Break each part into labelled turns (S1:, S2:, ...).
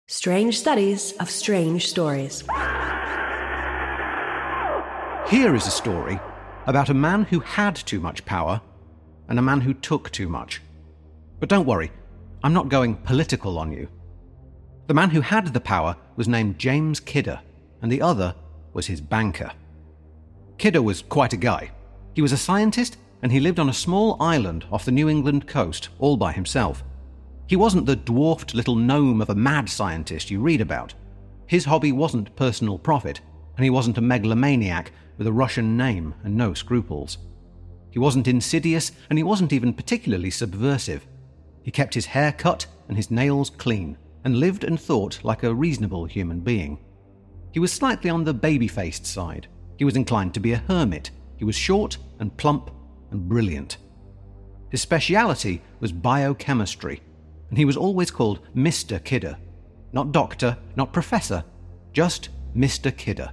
S1: Strange Studies of Strange Stories.
S2: Here is a story about a man who had too much power and a man who took too much. But don't worry, I'm not going political on you. The man who had the power was named James Kidder, and the other was his banker. Kidder was quite a guy. He was a scientist, and he lived on a small island off the New England coast all by himself. He wasn't the dwarfed little gnome of a mad scientist you read about. His hobby wasn't personal profit, and he wasn't a megalomaniac with a Russian name and no scruples. He wasn't insidious, and he wasn't even particularly subversive. He kept his hair cut and his nails clean, and lived and thought like a reasonable human being. He was slightly on the baby-faced side. He was inclined to be a hermit. He was short and plump and brilliant. His speciality was biochemistry, and he was always called Mr. Kidder. Not doctor, not professor, just Mr. Kidder.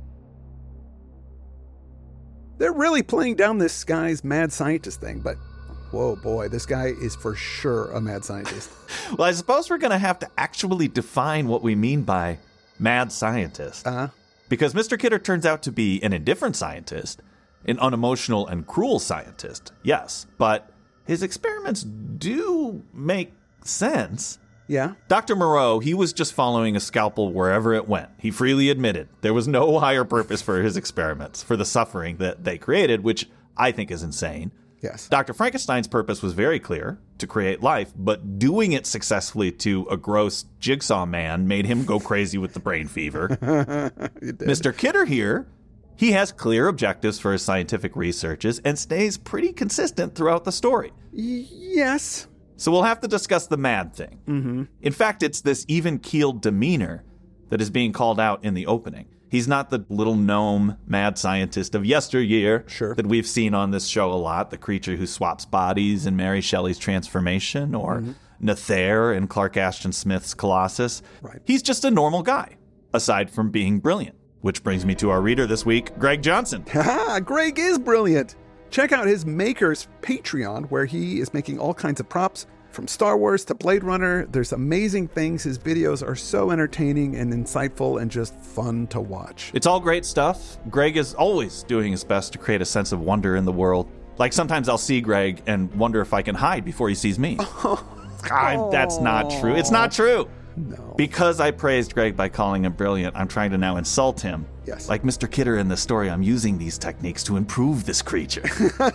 S3: They're really playing down this guy's mad scientist thing, but whoa, boy, this guy is for sure a mad scientist.
S4: Well, I suppose we're going to have to actually define what we mean by mad scientist. Because Mr. Kidder turns out to be an indifferent scientist, an unemotional and cruel scientist, yes, but his experiments do make sense.
S3: Yeah.
S4: Dr. Moreau, he was just following a scalpel wherever it went. He freely admitted there was no higher purpose for his experiments, for the suffering that they created, which I think is insane.
S3: Yes.
S4: Dr. Frankenstein's purpose was very clear, to create life, but doing it successfully to a gross jigsaw man made him go crazy with the brain fever. Mr. Kidder here, he has clear objectives for his scientific researches and stays pretty consistent throughout the story.
S3: Yes.
S4: So we'll have to discuss the mad thing.
S3: Mm-hmm.
S4: In fact, it's this even-keeled demeanor that is being called out in the opening. He's not the little gnome mad scientist of yesteryear that we've seen on this show a lot, the creature who swaps bodies in Mary Shelley's Transformation, or Nether in Clark Ashton Smith's Colossus.
S3: Right.
S4: He's just a normal guy, aside from being brilliant. Which brings me to our reader this week, Greg Johnson.
S3: Greg is brilliant. Check out his Maker's Patreon, where he is making all kinds of props, from Star Wars to Blade Runner. There's amazing things. His videos are so entertaining and insightful and just fun to watch.
S4: It's all great stuff. Greg is always doing his best to create a sense of wonder in the world. Like sometimes I'll see Greg and wonder if I can hide before he sees me. That's not true. It's not true.
S3: No.
S4: Because I praised Greg by calling him brilliant, I'm trying to now insult him.
S3: Yes.
S4: Like Mr. Kidder in the story, I'm using these techniques to improve this creature.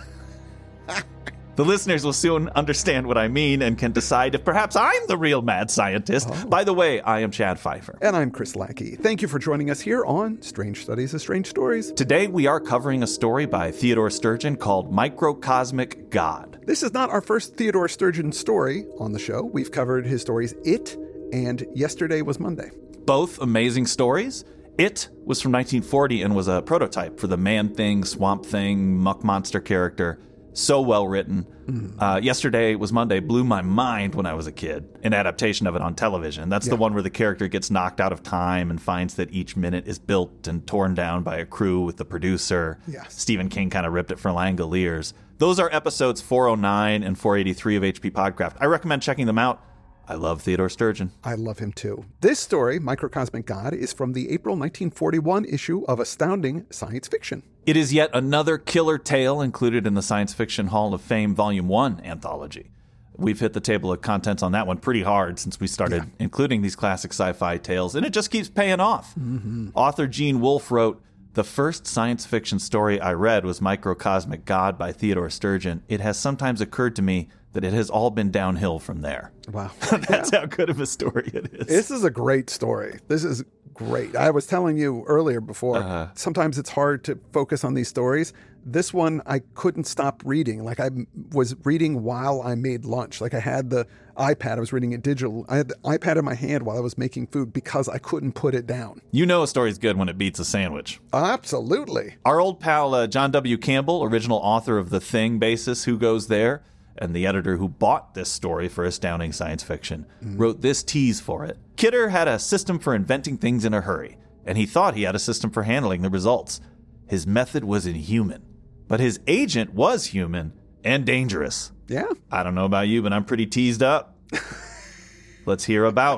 S4: The listeners will soon understand what I mean and can decide if perhaps I'm the real mad scientist. By the way, I am Chad Pfeiffer.
S3: And I'm Chris Lackey. Thank you for joining us here on Strange Studies of Strange Stories.
S4: Today we are covering a story by Theodore Sturgeon called Microcosmic God.
S3: This is not our first Theodore Sturgeon story on the show. We've covered his stories It and Yesterday Was Monday.
S4: Both amazing stories. It was from 1940 and was a prototype for the Man-Thing, Swamp-Thing, Muck Monster character. So well written. Yesterday Was Monday blew my mind when I was a kid. An adaptation of it on television. That's the one where the character gets knocked out of time and finds that each minute is built and torn down by a crew with the producer.
S3: Yes.
S4: Stephen King kind of ripped it for Langoliers. Those are episodes 409 and 483 of HP Podcraft. I recommend checking them out. I love Theodore Sturgeon.
S3: I love him too. This story, Microcosmic God, is from the April 1941 issue of Astounding Science Fiction.
S4: It is yet another killer tale included in the Science Fiction Hall of Fame Volume 1 anthology. We've hit the table of contents on that one pretty hard since we started including these classic sci-fi tales, and it just keeps paying off. Author Gene Wolfe wrote, "The first science fiction story I read was Microcosmic God by Theodore Sturgeon. It has sometimes occurred to me that it has all been downhill from there."
S3: Wow.
S4: That's how good of a story it is.
S3: This is a great story. This is great. I was telling you earlier before, sometimes it's hard to focus on these stories. This one, I couldn't stop reading. Like I was reading while I made lunch. Like I had the iPad. I was reading it digital. I had the iPad in my hand while I was making food because I couldn't put it down.
S4: You know a story's good when it beats a sandwich.
S3: Absolutely.
S4: Our old pal John W. Campbell, original author of The Thing basis, Who Goes There, and the editor who bought this story for Astounding Science Fiction, wrote this tease for it. Kidder had a system for inventing things in a hurry, and he thought he had a system for handling the results. His method was inhuman, but his agent was human and dangerous.
S3: Yeah.
S4: I don't know about you, but I'm pretty teased up. Let's hear about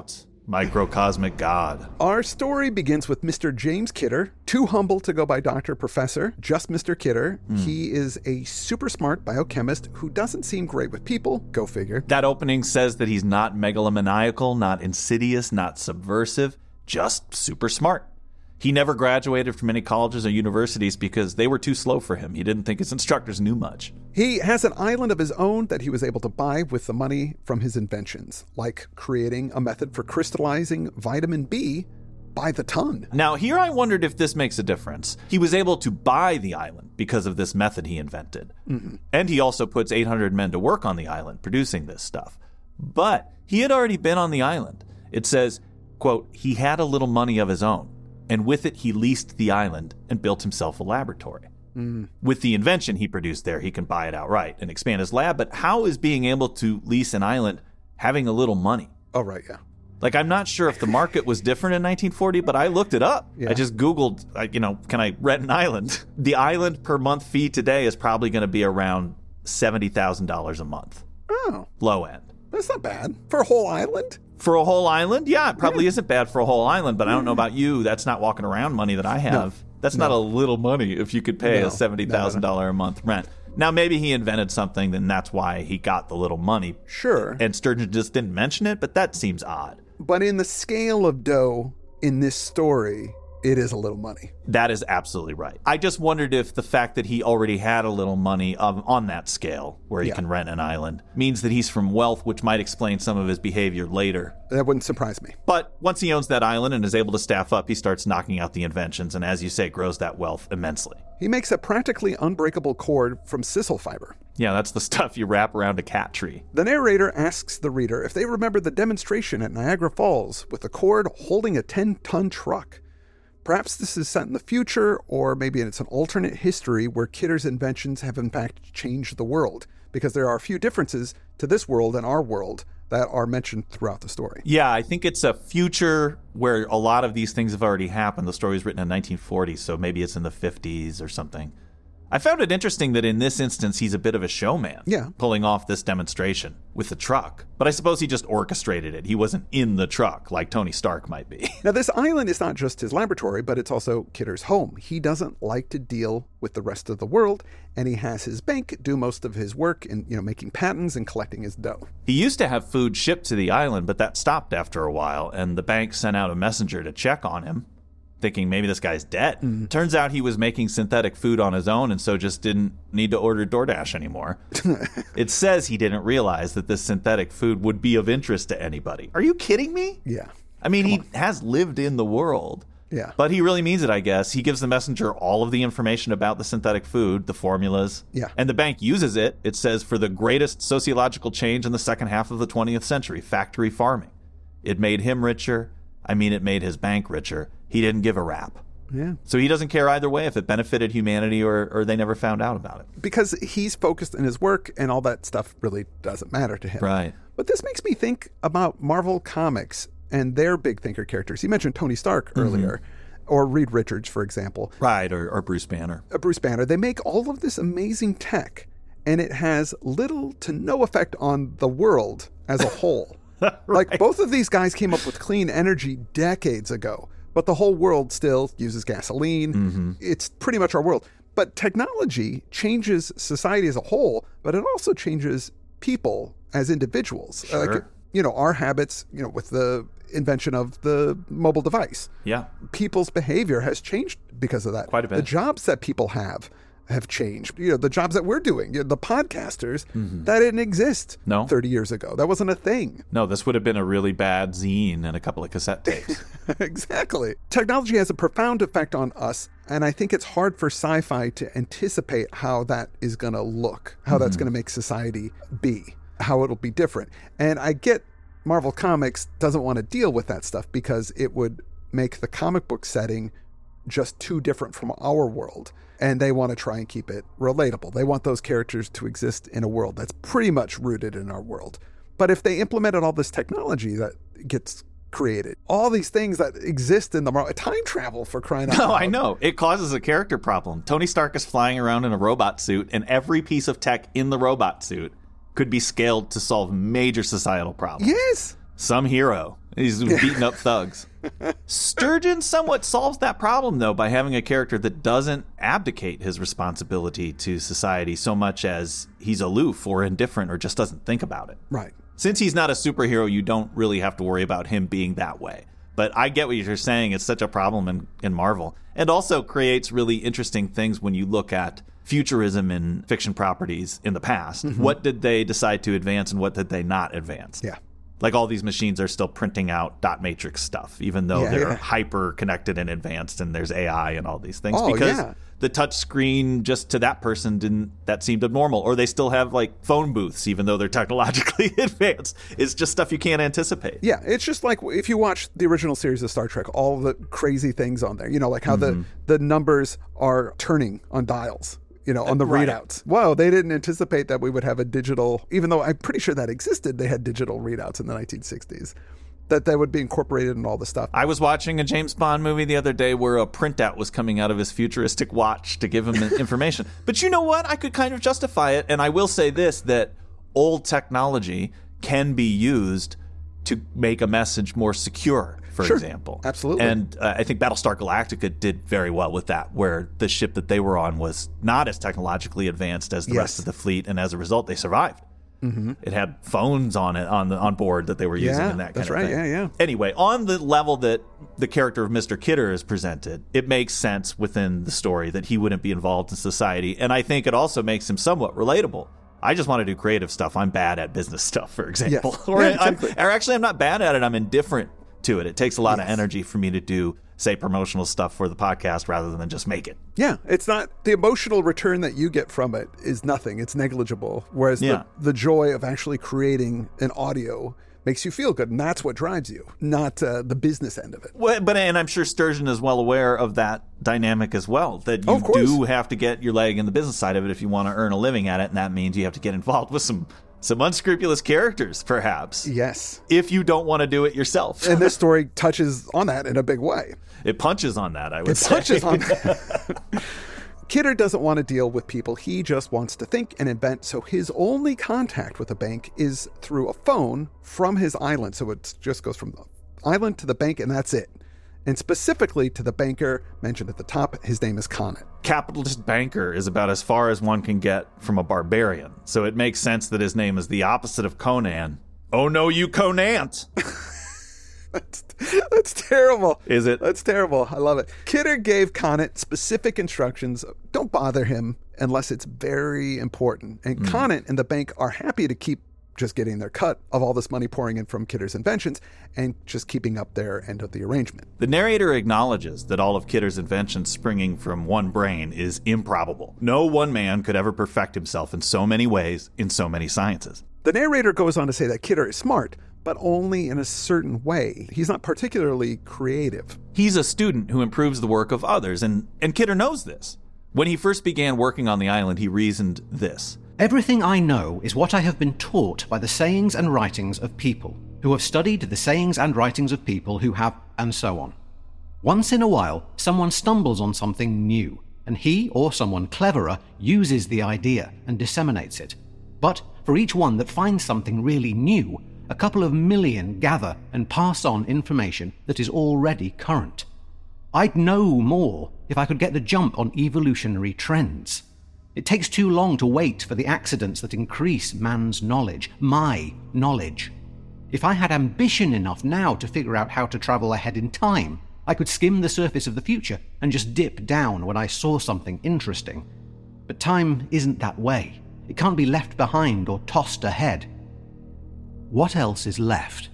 S4: Microcosmic God.
S3: Our story begins with Mr. James Kidder, too humble to go by Dr. Professor, just Mr. Kidder. He is a super smart biochemist who doesn't seem great with people. Go figure.
S4: That opening says that he's not megalomaniacal, not insidious, not subversive, just super smart. He never graduated from any colleges or universities because they were too slow for him. He didn't think his instructors knew much.
S3: He has an island of his own that he was able to buy with the money from his inventions, like creating a method for crystallizing vitamin B by the ton.
S4: Now, here I wondered if this makes a difference. He was able to buy the island because of this method he invented. And he also puts 800 men to work on the island producing this stuff. But he had already been on the island. It says, quote, he had a little money of his own, and with it he leased the island and built himself a laboratory. With the invention he produced there, he can buy it outright and expand his lab. But how is being able to lease an island having a little money?
S3: Oh, right, yeah.
S4: Like, I'm not sure if the market was different in 1940, but I looked it up.
S3: Yeah.
S4: I just Googled, can I rent an island? The island per month fee today is probably going to be around $70,000 a month.
S3: Oh.
S4: Low end.
S3: That's not bad. For a whole island?
S4: For a whole island? Yeah, it probably isn't bad for a whole island, but I don't know about you. That's not walking around money that I have. That's not a little money if you could pay a $70,000 a month rent. Now, maybe he invented something, then that's why he got the little money.
S3: Sure.
S4: And Sturgeon just didn't mention it, but that seems odd.
S3: But in the scale of dough in this story, it is a little money.
S4: That is absolutely right. I just wondered if the fact that he already had a little money on that scale, where he can rent an island, means that he's from wealth, which might explain some of his behavior later.
S3: That wouldn't surprise me.
S4: But once he owns that island and is able to staff up, he starts knocking out the inventions and, as you say, grows that wealth immensely.
S3: He makes a practically unbreakable cord from sisal fiber.
S4: Yeah, that's the stuff you wrap around a cat tree.
S3: The narrator asks the reader if they remember the demonstration at Niagara Falls with the cord holding a 10-ton truck. Perhaps this is set in the future, or maybe it's an alternate history where Kidder's inventions have in fact changed the world, because there are a few differences to this world and our world that are mentioned throughout the story.
S4: Yeah, I think it's a future where a lot of these things have already happened. The story was written in 1940, so maybe it's in the 50s or something. I found it interesting that in this instance, he's a bit of a showman, pulling off this demonstration with the truck. But I suppose he just orchestrated it. He wasn't in the truck like Tony Stark might be.
S3: Now, this island is not just his laboratory, but it's also Kidder's home. He doesn't like to deal with the rest of the world, and he has his bank do most of his work in, making patents and collecting his dough.
S4: He used to have food shipped to the island, but that stopped after a while, and the bank sent out a messenger to check on him, thinking maybe this guy's dead. Turns out he was making synthetic food on his own and so just didn't need to order DoorDash anymore. It says he didn't realize that this synthetic food would be of interest to anybody. Are you kidding me?
S3: Yeah.
S4: I mean, he has lived in the world.
S3: Yeah.
S4: But he really means it, I guess. He gives the messenger all of the information about the synthetic food, the formulas.
S3: Yeah.
S4: And the bank uses it, it says, for the greatest sociological change in the second half of the 20th century, factory farming. It made him richer. I mean, it made his bank richer. He didn't give a rap.
S3: Yeah.
S4: So he doesn't care either way if it benefited humanity or they never found out about it.
S3: Because he's focused in his work and all that stuff really doesn't matter to him.
S4: Right.
S3: But this makes me think about Marvel Comics and their big thinker characters. You mentioned Tony Stark earlier, or Reed Richards, for example.
S4: Right, or Bruce Banner.
S3: Bruce Banner. They make all of this amazing tech, and it has little to no effect on the world as a whole. Right. Like, both of these guys came up with clean energy decades ago, but the whole world still uses gasoline. It's pretty much our world. But technology changes society as a whole, but it also changes people as individuals.
S4: Sure.
S3: Like, our habits, with the invention of the mobile device.
S4: Yeah.
S3: People's behavior has changed because of that.
S4: Quite a bit.
S3: The jobs that people have changed. The jobs that we're doing, the podcasters, that didn't exist 30 years ago. That wasn't a thing.
S4: No, this would have been a really bad zine and a couple of cassette tapes.
S3: Exactly. Technology has a profound effect on us, and I think it's hard for sci-fi to anticipate how that is going to look, how that's going to make society be, how it'll be different. And I get Marvel Comics doesn't want to deal with that stuff because it would make the comic book setting just too different from our world. And they want to try and keep it relatable. They want those characters to exist in a world that's pretty much rooted in our world. But if they implemented all this technology that gets created, all these things that exist in the world, time travel, for crying out loud.
S4: No, I know. It causes a character problem. Tony Stark is flying around in a robot suit, and every piece of tech in the robot suit could be scaled to solve major societal problems.
S3: Yes.
S4: Some hero He's beating up thugs. Sturgeon somewhat solves that problem, though, by having a character that doesn't abdicate his responsibility to society so much as he's aloof or indifferent or just doesn't think about it.
S3: Right.
S4: Since he's not a superhero, you don't really have to worry about him being that way. But I get what you're saying. It's such a problem in Marvel. And also creates really interesting things when you look at futurism in fiction properties in the past. Mm-hmm. What did they decide to advance and what did they not advance?
S3: Yeah.
S4: Like all these machines are still printing out dot matrix stuff, even though they're hyper connected and advanced and there's AI and all these things. Because the touch screen just to that person that seemed abnormal. Or they still have like phone booths, even though they're technologically advanced. It's just stuff you can't anticipate.
S3: Yeah, it's just like if you watch the original series of Star Trek, all the crazy things on there, like how the numbers are turning on dials. On the readouts. Wow, they didn't anticipate that we would have a digital, even though I'm pretty sure that existed, they had digital readouts in the 1960s, that would be incorporated in all the stuff.
S4: I was watching a James Bond movie the other day where a printout was coming out of his futuristic watch to give him information. But you know what? I could kind of justify it, and I will say this, that old technology can be used to make a message more secure. For example.
S3: Absolutely.
S4: And I think Battlestar Galactica did very well with that, where the ship that they were on was not as technologically advanced as the rest of the fleet, and as a result, they survived. Mm-hmm. It had phones on it on board that they were using in that kind of thing.
S3: Yeah.
S4: Anyway, on the level that the character of Mr. Kidder is presented, it makes sense within the story that he wouldn't be involved in society, and I think it also makes him somewhat relatable. I just want to do creative stuff. I'm bad at business stuff, for example.
S3: Yes.
S4: I'm not bad at it. I'm indifferent to it. It takes a lot of energy for me to do, say, promotional stuff for the podcast rather than just make it.
S3: Yeah, it's not, the emotional return that you get from it is nothing. It's negligible. Whereas the joy of actually creating an audio makes you feel good, and that's what drives you, not the business end of it.
S4: Well, and I'm sure Sturgeon is well aware of that dynamic as well, that you do have to get your leg in the business side of it if you want to earn a living at it, and that means you have to get involved with some unscrupulous characters, perhaps.
S3: Yes.
S4: If you don't want to do it yourself.
S3: And this story touches on that in a big way.
S4: It punches on that, I would say.
S3: It punches on that. Kidder doesn't want to deal with people. He just wants to think and invent, so his only contact with a bank is through a phone from his island. So it just goes from the island to the bank, and that's it. And specifically to the banker mentioned at the top, his name is Conant.
S4: Capitalist banker is about as far as one can get from a barbarian. So it makes sense that his name is the opposite of Conan. Oh no, you Conant!
S3: That's terrible.
S4: Is it?
S3: That's terrible. I love it. Kidder gave Conant specific instructions. Don't bother him unless it's very important. And Conant and the bank are happy to keep just getting their cut of all this money pouring in from Kidder's inventions and just keeping up their end of the arrangement.
S4: The narrator acknowledges that all of Kidder's inventions springing from one brain is improbable. No one man could ever perfect himself in so many ways, in so many sciences.
S3: The narrator goes on to say that Kidder is smart, but only in a certain way. He's not particularly creative.
S4: He's a student who improves the work of others, and Kidder knows this. When he first began working on the island, he reasoned this.
S2: Everything I know is what I have been taught by the sayings and writings of people who have studied the sayings and writings of people who have, and so on. Once in a while, someone stumbles on something new, and he or someone cleverer uses the idea and disseminates it. But for each one that finds something really new, a couple of million gather and pass on information that is already current. I'd know more if I could get the jump on evolutionary trends. It takes too long to wait for the accidents that increase man's knowledge, my knowledge. If I had ambition enough now to figure out how to travel ahead in time, I could skim the surface of the future and just dip down when I saw something interesting. But time isn't that way. It can't be left behind or tossed ahead. What else is left?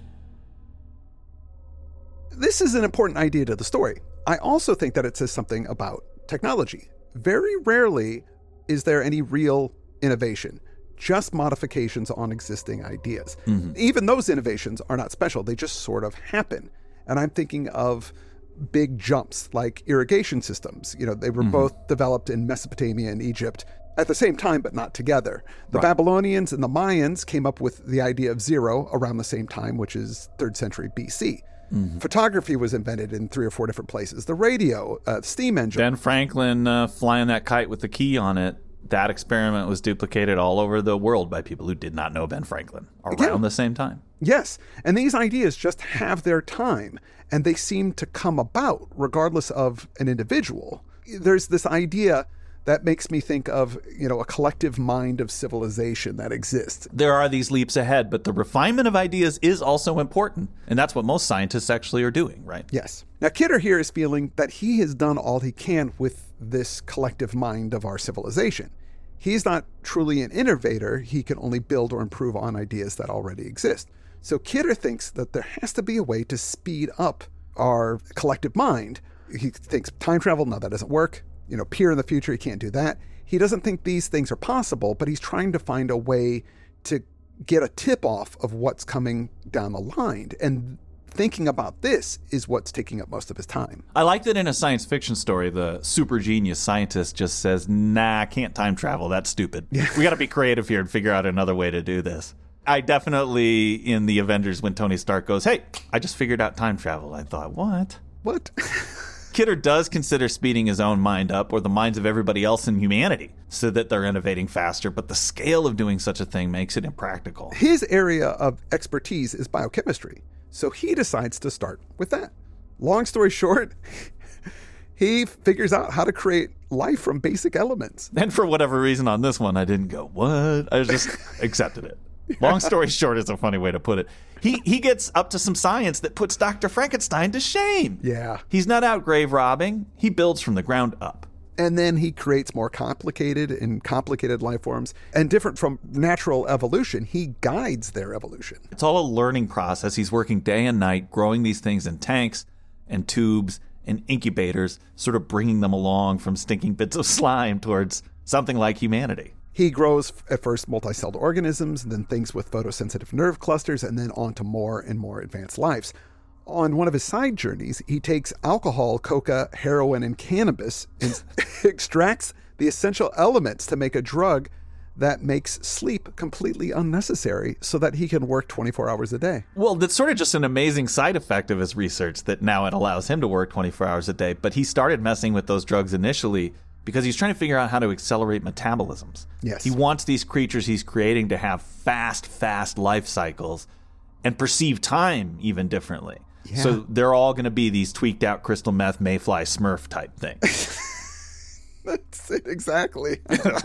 S3: This is an important idea to the story. I also think that it says something about technology. Very rarely is there any real innovation, just modifications on existing ideas. Mm-hmm. Even those innovations are not special. They just sort of happen. And I'm thinking of big jumps like irrigation systems. They were both developed in Mesopotamia and Egypt at the same time, but not together. The Babylonians and the Mayans came up with the idea of zero around the same time, which is 3rd century BC. Mm-hmm. Photography was invented in 3 or 4 different places. The radio, steam engine.
S4: Ben Franklin flying that kite with the key on it, that experiment was duplicated all over the world by people who did not know Ben Franklin around the same time.
S3: Yes, and these ideas just have their time, and they seem to come about regardless of an individual. There's this idea that makes me think of, a collective mind of civilization that exists.
S4: There are these leaps ahead, but the refinement of ideas is also important, and that's what most scientists actually are doing, right?
S3: Yes. Now, Kidder here is feeling that he has done all he can with this collective mind of our civilization. He's not truly an innovator. He can only build or improve on ideas that already exist. So Kidder thinks that there has to be a way to speed up our collective mind. He thinks time travel, no, that doesn't work. Peer in the future, he can't do that. He doesn't think these things are possible, but he's trying to find a way to get a tip off of what's coming down the line. And thinking about this is what's taking up most of his time.
S4: I like that in a science fiction story, the super genius scientist just says, nah, I can't time travel. That's stupid. Yeah. We got to be creative here and figure out another way to do this. I definitely, in the Avengers, when Tony Stark goes, hey, I just figured out time travel, I thought, what? Kidder does consider speeding his own mind up, or the minds of everybody else in humanity, so that they're innovating faster, but the scale of doing such a thing makes it impractical.
S3: His area of expertise is biochemistry, so he decides to start with that. Long story short, he figures out how to create life from basic elements.
S4: And for whatever reason on this one, I didn't go, what? I just accepted it. Long story short is a funny way to put it. He gets up to some science that puts Dr. Frankenstein to shame.
S3: Yeah.
S4: He's not out grave robbing. He builds from the ground up.
S3: And then he creates more complicated life forms. And different from natural evolution, he guides their evolution.
S4: It's all a learning process. He's working day and night, growing these things in tanks and tubes and incubators, sort of bringing them along from stinking bits of slime towards something like humanity.
S3: He grows at first multicelled organisms, and then things with photosensitive nerve clusters, and then on to more and more advanced lives. On one of his side journeys, he takes alcohol, coca, heroin, and cannabis and extracts the essential elements to make a drug that makes sleep completely unnecessary so that he can work 24 hours a day.
S4: Well, that's sort of just an amazing side effect of his research that now it allows him to work 24 hours a day. But he started messing with those drugs initially because he's trying to figure out how to accelerate metabolisms.
S3: Yes.
S4: He wants these creatures he's creating to have fast life cycles and perceive time even differently. Yeah. So they're all going to be these tweaked out crystal meth, mayfly, smurf type things.
S3: That's it, exactly.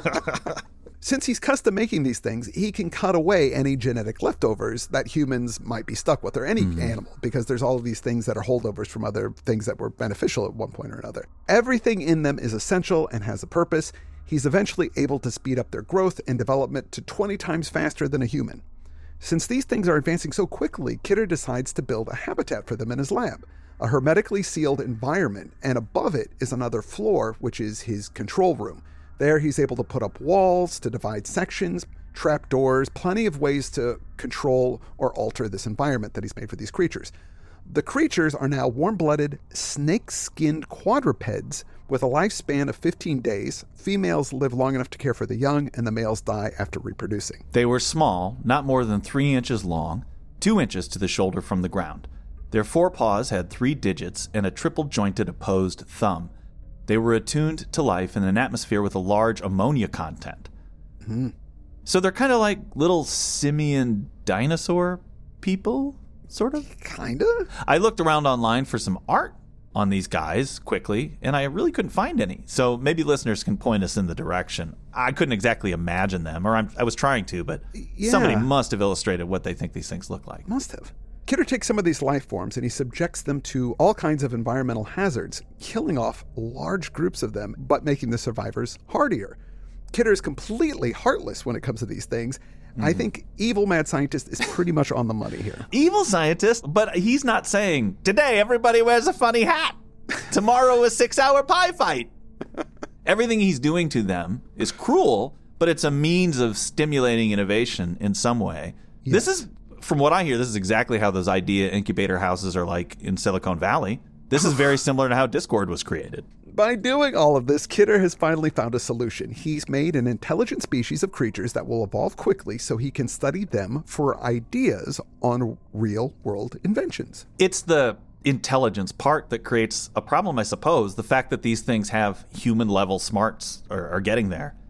S3: Since he's custom making these things, he can cut away any genetic leftovers that humans might be stuck with, or any animal, because there's all of these things that are holdovers from other things that were beneficial at one point or another. Everything in them is essential and has a purpose. He's eventually able to speed up their growth and development to 20 times faster than a human. Since these things are advancing so quickly, Kidder decides to build a habitat for them in his lab, a hermetically sealed environment, and above it is another floor, which is his control room. There, he's able to put up walls to divide sections, trap doors, plenty of ways to control or alter this environment that he's made for these creatures. The creatures are now warm-blooded, snake-skinned quadrupeds with a lifespan of 15 days. Females live long enough to care for the young, and the males die after reproducing.
S4: They were small, not more than 3 inches long, 2 inches to the shoulder from the ground. Their forepaws had 3 digits and a triple-jointed opposed thumb. They were attuned to life in an atmosphere with a large ammonia content.
S3: Mm-hmm.
S4: So they're kind of like little simian dinosaur people, sort of?
S3: Kinda?
S4: I looked around online for some art on these guys quickly, and I really couldn't find any. So maybe listeners can point us in the direction. I couldn't exactly imagine them, or I was trying to, but somebody must have illustrated what they think these things look like.
S3: Must have. Kidder takes some of these life forms and he subjects them to all kinds of environmental hazards, killing off large groups of them, but making the survivors hardier. Kidder is completely heartless when it comes to these things. I think evil mad scientist is pretty much on the money here.
S4: Evil scientist, but he's not saying, today everybody wears a funny hat. Tomorrow a 6-hour pie fight. Everything he's doing to them is cruel, but it's a means of stimulating innovation in some way. Yes. This is, from what I hear, this is exactly how those idea incubator houses are like in Silicon Valley. This is very similar to how Discord was created.
S3: By doing all of this, Kidder has finally found a solution. He's made an intelligent species of creatures that will evolve quickly so he can study them for ideas on real-world inventions.
S4: It's the intelligence part that creates a problem, I suppose. The fact that these things have human-level smarts are getting there.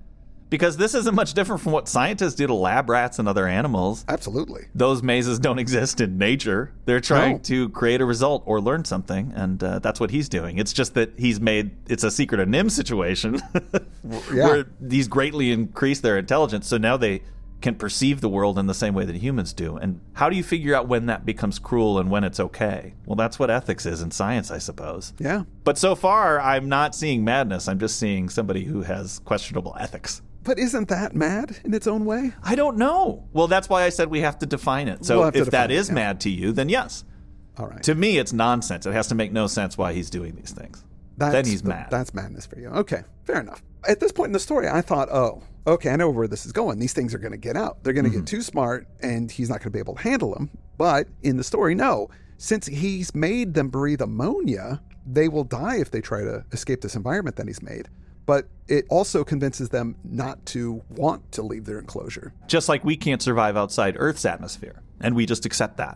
S4: Because this isn't much different from what scientists do to lab rats and other animals.
S3: Absolutely.
S4: Those mazes don't exist in nature. They're trying to create a result or learn something, and that's what he's doing. It's just that he's made it's a secret of NIM situation where these greatly increase their intelligence, so now they can perceive the world in the same way that humans do. And how do you figure out when that becomes cruel and when it's okay? Well, that's what ethics is in science, I suppose.
S3: Yeah.
S4: But so far, I'm not seeing madness. I'm just seeing somebody who has questionable ethics.
S3: But isn't that mad in its own way?
S4: I don't know. Well, that's why I said we have to define it. So if that is mad to you, then yes.
S3: All right.
S4: To me, it's nonsense. It has to make no sense why he's doing these things. Then he's mad.
S3: That's madness for you. Okay, fair enough. At this point in the story, I thought, oh, okay, I know where this is going. These things are going to get out. They're going to get too smart, and he's not going to be able to handle them. But in the story, no. Since he's made them breathe ammonia, they will die if they try to escape this environment that he's made. But it also convinces them not to want to leave their enclosure.
S4: Just like we can't survive outside Earth's atmosphere, and we just accept that.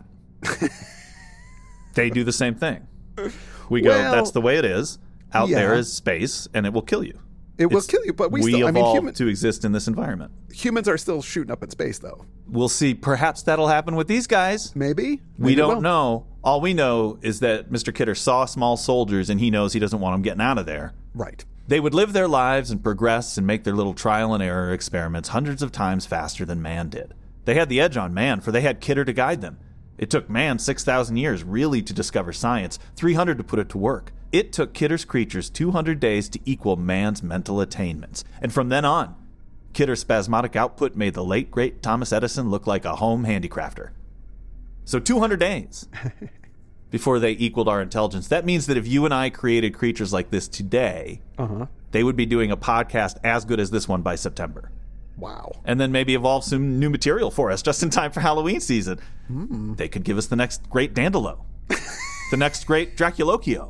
S4: They do the same thing. We go, that's the way it is. Out there is space, and it will kill you.
S3: It will kill you, but we still,
S4: evolved to exist in this environment.
S3: Humans are still shooting up in space, though.
S4: We'll see. Perhaps that'll happen with these guys.
S3: Maybe
S4: we don't know. All we know is that Mr. Kidder saw small soldiers, and he knows he doesn't want them getting out of there.
S3: Right.
S4: They would live their lives and progress and make their little trial and error experiments hundreds of times faster than man did. They had the edge on man, for they had Kidder to guide them. It took man 6,000 years really to discover science, 300 to put it to work. It took Kidder's creatures 200 days to equal man's mental attainments. And from then on, Kidder's spasmodic output made the late, great Thomas Edison look like a home handicrafter. So 200 days before they equaled our intelligence. That means that if you and I created creatures like this today, they would be doing a podcast as good as this one by September.
S3: Wow.
S4: And then maybe evolve some new material for us just in time for Halloween season. They could give us the next great Dandelo, the next great Draculocchio.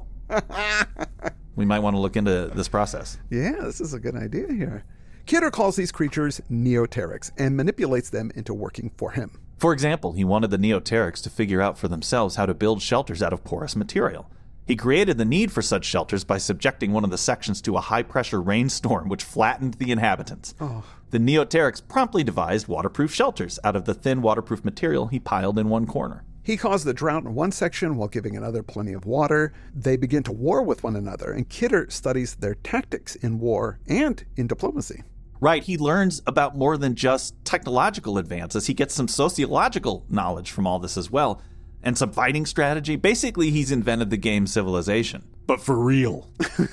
S4: We might want to look into this process.
S3: Yeah, this is a good idea here. Kidder calls these creatures Neoterics and manipulates them into working for him.
S4: For example, he wanted the Neoterics to figure out for themselves how to build shelters out of porous material. He created the need for such shelters by subjecting one of the sections to a high-pressure rainstorm which flattened the inhabitants. The Neoterics promptly devised waterproof shelters out of the thin waterproof material he piled in one corner.
S3: He caused the drought in one section while giving another plenty of water. They begin to war with one another, and Kidder studies their tactics in war and in diplomacy.
S4: Right, he learns about more than just technological advances. He gets some sociological knowledge from all this as well, and some fighting strategy. Basically, he's invented the game Civilization, but for real.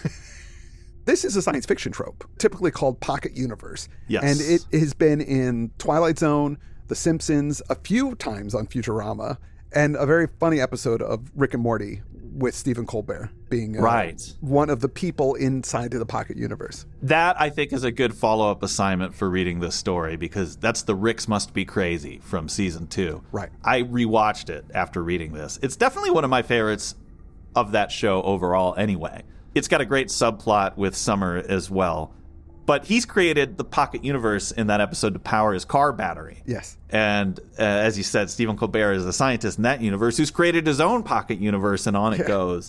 S3: This is a science fiction trope, typically called pocket universe.
S4: Yes.
S3: And it has been in Twilight Zone, The Simpsons, a few times on Futurama, and a very funny episode of Rick and Morty with Stephen Colbert being one of the people inside of the pocket universe.
S4: That, I think, is a good follow-up assignment for reading this story, because that's the Ricks Must Be Crazy from season 2.
S3: Right.
S4: I rewatched it after reading this. It's definitely one of my favorites of that show overall anyway. It's got a great subplot with Summer as well. But he's created the pocket universe in that episode to power his car battery.
S3: Yes.
S4: And as you said, Stephen Colbert is a scientist in that universe who's created his own pocket universe, and on it goes.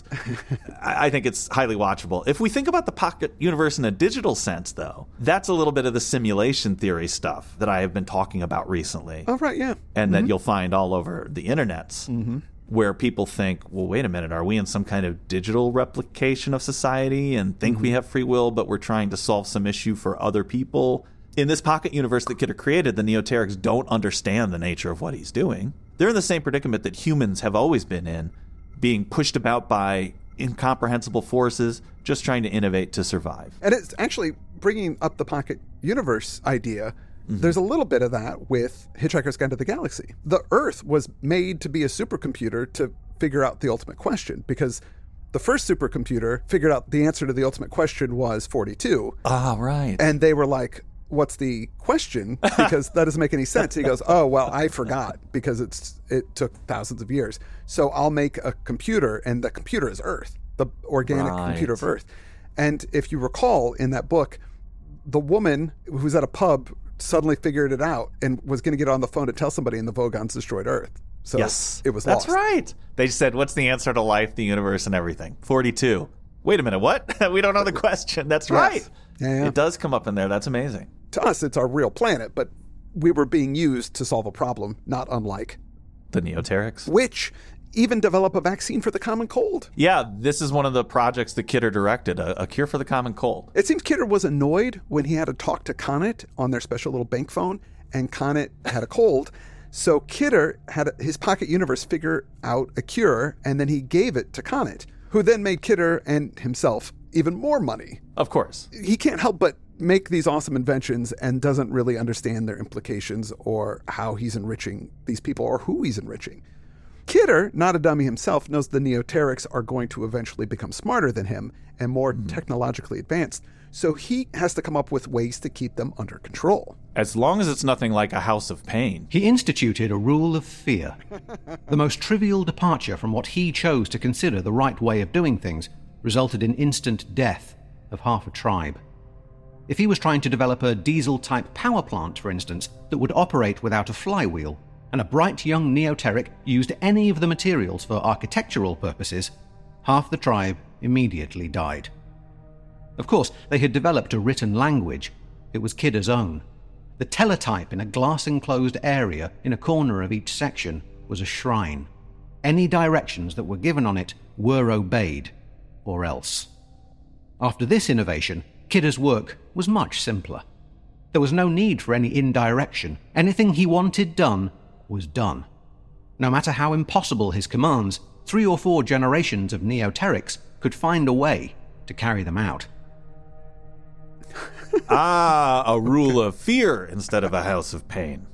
S4: I think it's highly watchable. If we think about the pocket universe in a digital sense, though, that's a little bit of the simulation theory stuff that I have been talking about recently.
S3: Oh, right, yeah.
S4: And that you'll find all over the internets. Where people think, well, wait a minute, are we in some kind of digital replication of society and think we have free will, but we're trying to solve some issue for other people? In this pocket universe that Kidder created, the Neoterics don't understand the nature of what he's doing. They're in the same predicament that humans have always been in, being pushed about by incomprehensible forces, just trying to innovate to survive.
S3: And it's actually bringing up the pocket universe idea. There's a little bit of that with Hitchhiker's Guide to the Galaxy. The Earth was made to be a supercomputer to figure out the ultimate question, because the first supercomputer figured out the answer to the ultimate question was 42.
S4: Ah, right.
S3: And they were like, what's the question? Because that doesn't make any sense. He goes, oh, well, I forgot, because it took thousands of years. So I'll make a computer, and the computer is Earth, the organic computer of Earth. And if you recall in that book, the woman who was at a pub suddenly figured it out and was going to get on the phone to tell somebody, and the Vogons destroyed Earth. So it was
S4: That's
S3: lost.
S4: right. They said, what's the answer to life, the universe, and everything? 42. Wait a minute, what? We don't know the question. That's right.
S3: Yeah.
S4: It does come up in there. That's amazing.
S3: To us, it's our real planet, but we were being used to solve a problem, not unlike
S4: The Neoterics.
S3: which even develop a vaccine for the common cold.
S4: Yeah, this is one of the projects that Kidder directed, a cure for the common cold.
S3: It seems Kidder was annoyed when he had to talk to Connet on their special little bank phone, and Connet had a cold. So Kidder had his pocket universe figure out a cure, and then he gave it to Connet, who then made Kidder and himself even more money.
S4: Of course.
S3: He can't help but make these awesome inventions and doesn't really understand their implications or how he's enriching these people or who he's enriching. Kidder, not a dummy himself, knows the Neoterics are going to eventually become smarter than him and more technologically advanced, so he has to come up with ways to keep them under control.
S4: As long as it's nothing like a house of pain.
S2: He instituted a rule of fear. The most trivial departure from what he chose to consider the right way of doing things resulted in instant death of half a tribe. If he was trying to develop a diesel-type power plant, for instance, that would operate without a flywheel, and a bright young Neoteric used any of the materials for architectural purposes, half the tribe immediately died. Of course, they had developed a written language. It was Kidder's own. The teletype in a glass-enclosed area in a corner of each section was a shrine. Any directions that were given on it were obeyed, or else. After this innovation, Kidder's work was much simpler. There was no need for any indirection. Anything he wanted done was done. No matter how impossible his commands, 3 or 4 generations of Neoterics could find a way to carry them out.
S4: A rule of fear instead of a house of pain.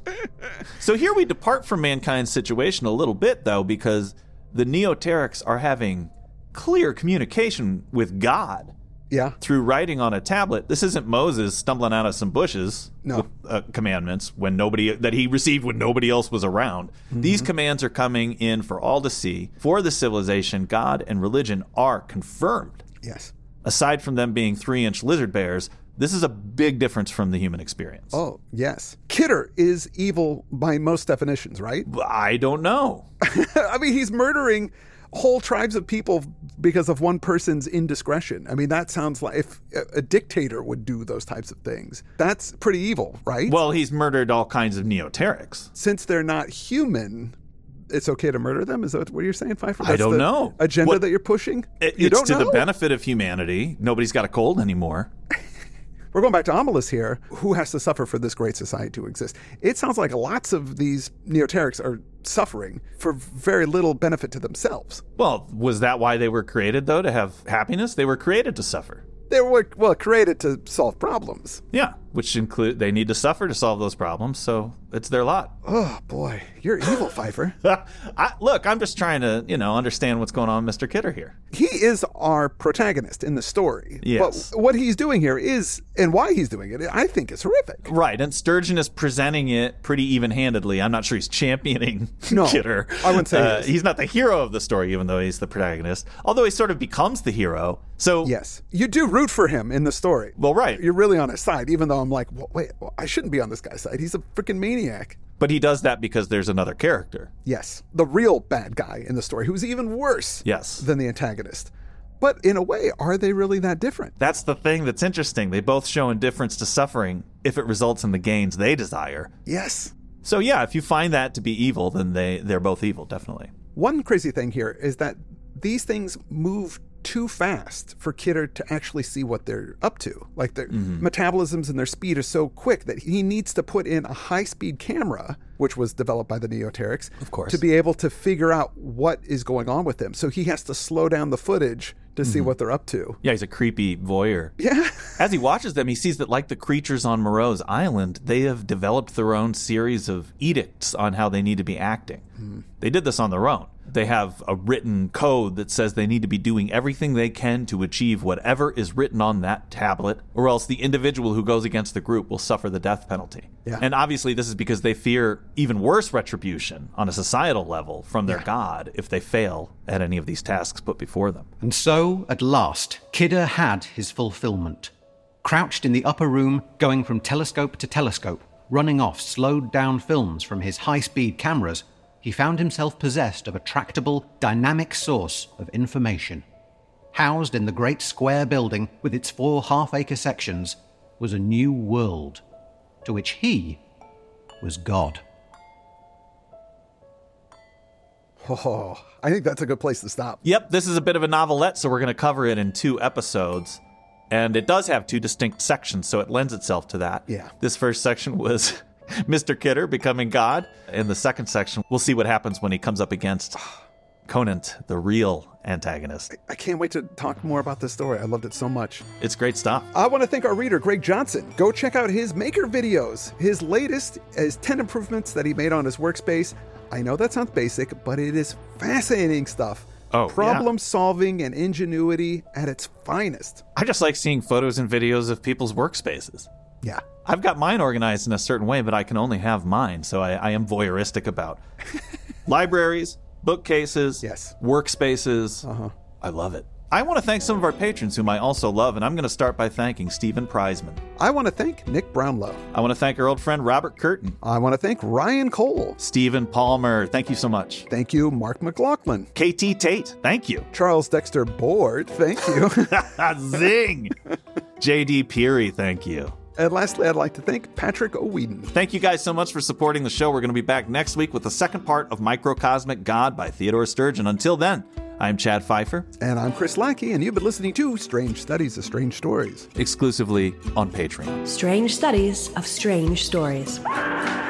S4: So here we depart from mankind's situation a little bit, though, because the Neoterics are having clear communication with God.
S3: Yeah.
S4: Through writing on a tablet. This isn't Moses stumbling out of some bushes with commandments that he received when nobody else was around. Mm-hmm. These commands are coming in for all to see. For the civilization, God and religion are confirmed.
S3: Yes.
S4: Aside from them being 3-inch lizard bears, this is a big difference from the human experience.
S3: Oh, yes. Kidder is evil by most definitions, right?
S4: I don't know.
S3: I mean, he's murdering whole tribes of people because of one person's indiscretion. I mean, that sounds like if a dictator would do those types of things. That's pretty evil, right?
S4: Well, he's murdered all kinds of Neoterics.
S3: Since they're not human, it's okay to murder them? Is that what you're saying, Pfeiffer?
S4: I don't know.
S3: Agenda that you're pushing?
S4: It's to the benefit of humanity. Nobody's got a cold anymore.
S3: We're going back to Amalus here. Who has to suffer for this great society to exist? It sounds like lots of these Neoterics are suffering for very little benefit to themselves.
S4: Well, was that why they were created, though, to have happiness? They were created to suffer.
S3: They were, created to solve problems.
S4: Yeah, which include they need to suffer to solve those problems, so it's their lot.
S3: Oh, boy. You're evil, Pfeiffer.
S4: Look, I'm just trying to, understand what's going on with Mr. Kidder here.
S3: He is our protagonist in the story.
S4: Yes.
S3: But what he's doing here is, and why he's doing it, I think is horrific.
S4: Right, and Sturgeon is presenting it pretty even-handedly. I'm not sure he's championing Kidder.
S3: I wouldn't say
S4: he's not the hero of the story, even though he's the protagonist. Although he sort of becomes the hero. So
S3: yes, you do root for him in the story.
S4: Well, right.
S3: You're really on his side, even though I'm like, I shouldn't be on this guy's side. He's a freaking maniac.
S4: But he does that because there's another character.
S3: Yes, the real bad guy in the story, who's even worse than the antagonist. But in a way, are they really that different?
S4: That's the thing that's interesting. They both show indifference to suffering if it results in the gains they desire.
S3: Yes.
S4: So yeah, if you find that to be evil, then they're both evil, definitely.
S3: One crazy thing here is that these things move too fast for Kidder to actually see what they're up to. Like their metabolisms and their speed are so quick that he needs to put in a high-speed camera, which was developed by the Neoterics,
S4: of course,
S3: to be able to figure out what is going on with them. So he has to slow down the footage to see what they're up to.
S4: Yeah, he's a creepy voyeur.
S3: Yeah.
S4: As he watches them, he sees that like the creatures on Moreau's Island, they have developed their own series of edicts on how they need to be acting. They did this on their own. They have a written code that says they need to be doing everything they can to achieve whatever is written on that tablet, or else the individual who goes against the group will suffer the death penalty.
S3: Yeah.
S4: And obviously this is because they fear even worse retribution on a societal level from their god if they fail at any of these tasks put before them.
S2: And so, at last, Kidder had his fulfillment. Crouched in the upper room, going from telescope to telescope, running off slowed-down films from his high-speed cameras, he found himself possessed of a tractable, dynamic source of information. Housed in the great square building with its 4 half-acre sections was a new world, to which he was God.
S3: Oh, I think that's a good place to stop.
S4: Yep, this is a bit of a novelette, so we're going to cover it in 2 episodes. And it does have 2 distinct sections, so it lends itself to that.
S3: Yeah.
S4: This first section was Mr. Kidder becoming God. In the second section, we'll see what happens when he comes up against Conant, the real antagonist.
S3: I can't wait to talk more about this story. I loved it so much.
S4: It's great stuff.
S3: I want to thank our reader, Greg Johnson. Go check out his Maker videos. His latest is 10 improvements that he made on his workspace. I know that sounds basic, but it is fascinating stuff.
S4: Oh,
S3: Problem solving and ingenuity at its finest.
S4: I just like seeing photos and videos of people's workspaces.
S3: Yeah.
S4: I've got mine organized in a certain way, but I can only have mine, so I am voyeuristic about libraries, bookcases,
S3: Yes.
S4: workspaces. I love it. I want to thank some of our patrons whom I also love, and I'm going to start by thanking Stephen Preisman.
S3: I want to thank Nick Brownlow.
S4: I want to thank our old friend Robert Curtin.
S3: I want to thank Ryan Cole.
S4: Stephen Palmer, thank you so much.
S3: Thank you, Mark McLaughlin.
S4: KT Tate, thank you.
S3: Charles Dexter Board, thank you.
S4: Zing! JD Peary, thank you.
S3: And lastly, I'd like to thank Patrick O'Weeden.
S4: Thank you guys so much for supporting the show. We're going to be back next week with the second part of Microcosmic God by Theodore Sturgeon. Until then, I'm Chad Pfeiffer.
S3: And I'm Chris Lackey, and you've been listening to Strange Studies of Strange Stories.
S4: Exclusively on Patreon.
S1: Strange Studies of Strange Stories.